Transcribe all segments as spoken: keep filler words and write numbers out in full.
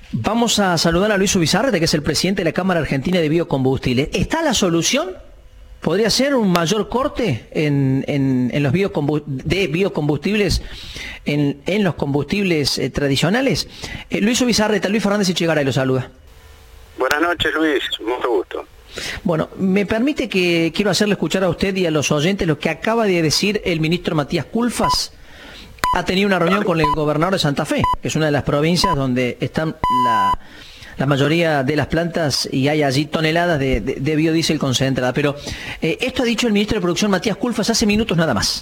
Vamos a saludar a Luis Ubizarreta, que es el presidente de la Cámara Argentina de Biocombustibles. ¿Está la solución? ¿Podría ser un mayor corte en, en, en los biocombu de biocombustibles en, en los combustibles eh, tradicionales? Eh, Luis Ubizarreta, Luis Fernández Echegaray lo saluda. Buenas noches, Luis, mucho gusto. Bueno, me permite que quiero hacerle escuchar a usted y a los oyentes lo que acaba de decir el ministro Matías Culfas. Ha tenido una reunión con el gobernador de Santa Fe, que es una de las provincias donde están la, la mayoría de las plantas y hay allí toneladas de, de, de biodiesel concentrada. Pero eh, esto ha dicho el ministro de Producción Matías Culfas hace minutos nada más.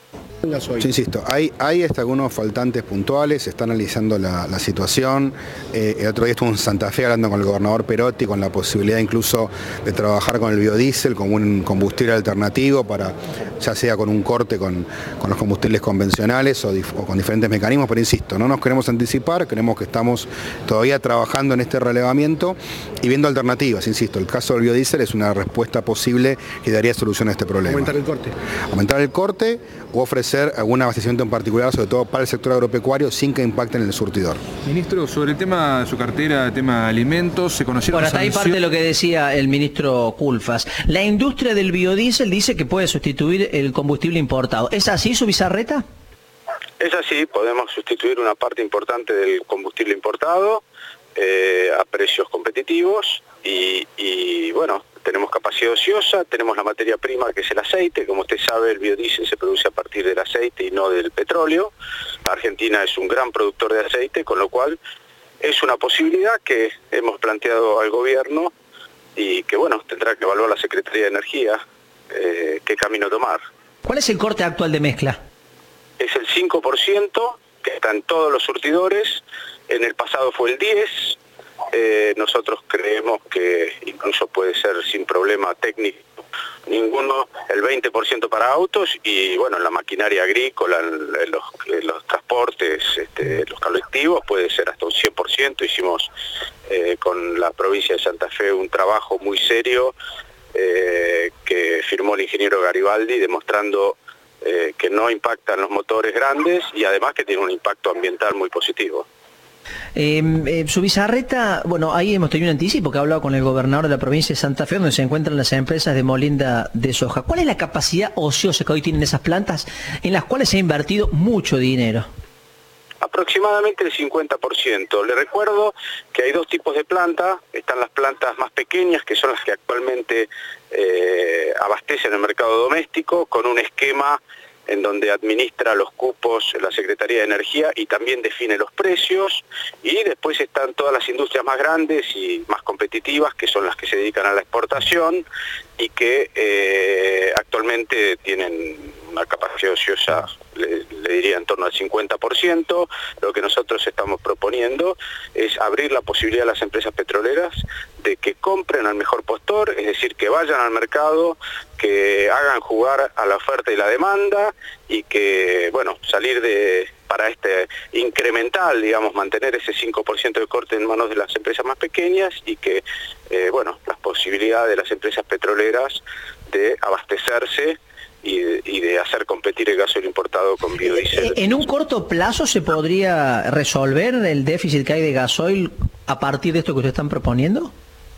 Yo insisto, hay, hay hasta algunos faltantes puntuales, se está analizando la, la situación. Eh, el otro día estuve en Santa Fe hablando con el gobernador Perotti, con la posibilidad incluso de trabajar con el biodiesel como un combustible alternativo, para ya sea con un corte con, con los combustibles convencionales o, dif, o con diferentes mecanismos, pero insisto, no nos queremos anticipar, creemos que estamos todavía trabajando en este relevamiento y viendo alternativas. Insisto, el caso del biodiesel es una respuesta posible que daría solución a este problema. Aumentar el corte. Aumentar el corte o ofrecer algún abastecimiento en particular, sobre todo para el sector agropecuario, sin que impacten en el surtidor. Ministro, sobre el tema de su cartera, el tema de alimentos, se conocieron... Bueno, hasta ahí parte de lo que decía el ministro Culfas. La industria del biodiesel dice que puede sustituir el combustible importado. ¿Es así, su Ubizarreta? Es así, podemos sustituir una parte importante del combustible importado eh, a precios competitivos y, y bueno, tenemos capacidad ociosa, tenemos la materia prima que es el aceite. Como usted sabe, el biodiesel se produce a partir del aceite y no del petróleo. Argentina es un gran productor de aceite, con lo cual es una posibilidad que hemos planteado al gobierno y que bueno, tendrá que evaluar la Secretaría de Energía eh, qué camino tomar. ¿Cuál es el corte actual de mezcla? Es el cinco por ciento, que está en todos los surtidores. En el pasado fue el diez por ciento. Eh, nosotros creemos que incluso puede ser sin problema técnico ninguno, el veinte por ciento para autos y bueno, en la maquinaria agrícola, en, en, los, en los transportes, este, los colectivos puede ser hasta un cien por ciento. Hicimos eh, con la provincia de Santa Fe un trabajo muy serio eh, que firmó el ingeniero Garibaldi demostrando eh, que no impactan los motores grandes y además que tiene un impacto ambiental muy positivo. Eh, eh, su Ubizarreta, bueno, ahí hemos tenido un anticipo que ha hablado con el gobernador de la provincia de Santa Fe, donde se encuentran las empresas de molinda de soja. ¿Cuál es la capacidad ociosa que hoy tienen esas plantas en las cuales se ha invertido mucho dinero? Aproximadamente el cincuenta por ciento. Le recuerdo que hay dos tipos de plantas. Están las plantas más pequeñas, que son las que actualmente eh, abastecen el mercado doméstico, con un esquema en donde administra los cupos la Secretaría de Energía y también define los precios, y después están todas las industrias más grandes y más competitivas, que son las que se dedican a la exportación y que eh, actualmente tienen una capacidad ociosa, le, le diría en torno al cincuenta por ciento. Lo que nosotros estamos proponiendo es abrir la posibilidad a las empresas petroleras de que compren al mejor postor, es decir, que vayan al mercado, que hagan jugar a la oferta y la demanda y que, bueno, salir de para este incremental, digamos, mantener ese cinco por ciento de corte en manos de las empresas más pequeñas y que, eh, bueno, las posibilidades de las empresas petroleras de abastecerse y de, y de hacer competir el gasoil importado con biodiesel. ¿En un corto plazo se podría resolver el déficit que hay de gasoil a partir de esto que ustedes están proponiendo?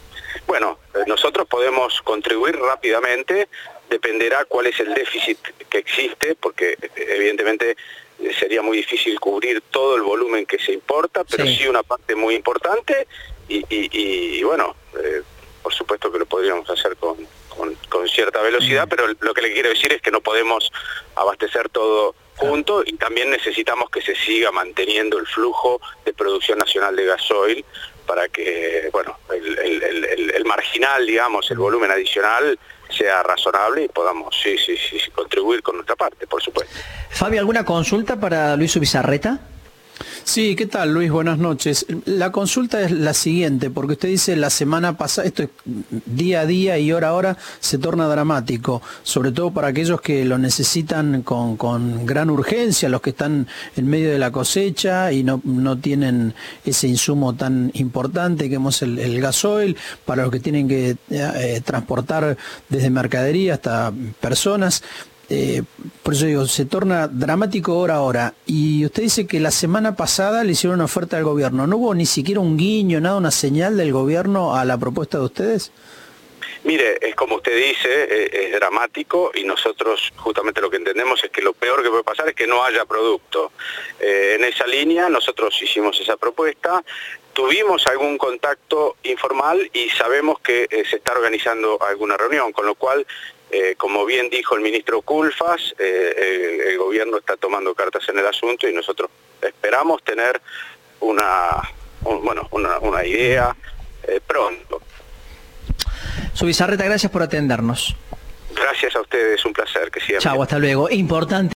Bueno, nosotros podemos contribuir rápidamente, dependerá cuál es el déficit que existe, porque evidentemente sería muy difícil cubrir todo el volumen que se importa, pero sí, sí una parte muy importante y, y, y bueno, eh, por supuesto que lo podríamos hacer con, con, con cierta velocidad, pero lo que le quiero decir es que no podemos abastecer todo junto y también necesitamos que se siga manteniendo el flujo de producción nacional de gasoil para que, bueno, el, el, el, el marginal, digamos, el volumen adicional sea razonable y podamos, sí, sí, sí, contribuir con nuestra parte, por supuesto. Fabio, ¿alguna consulta para Luis Ubizarreta? Sí, ¿qué tal, Luis? Buenas noches. La consulta es la siguiente, porque usted dice la semana pasada, esto es día a día y hora a hora, se torna dramático, sobre todo para aquellos que lo necesitan con, con gran urgencia, los que están en medio de la cosecha y no, no tienen ese insumo tan importante que es el, el gasoil, para los que tienen que eh, transportar desde mercadería hasta personas. eh, por eso digo, se torna dramático hora a hora. Y usted dice que la semana pasada le hicieron una oferta al gobierno. ¿No hubo ni siquiera un guiño, nada, una señal del gobierno a la propuesta de ustedes? Mire, es como usted dice, es, es dramático y nosotros justamente lo que entendemos es que lo peor que puede pasar es que no haya producto. Eh, en esa línea nosotros hicimos esa propuesta, tuvimos algún contacto informal y sabemos que eh, se está organizando alguna reunión, con lo cual, eh, como bien dijo el ministro Culfas, eh, el, el gobierno está tomando cartas en el asunto y nosotros esperamos tener una, un, bueno, una, una idea eh, pronto. Zubizarreta, gracias por atendernos. Gracias a ustedes, un placer, que sigan. Chau, hasta luego. Importante.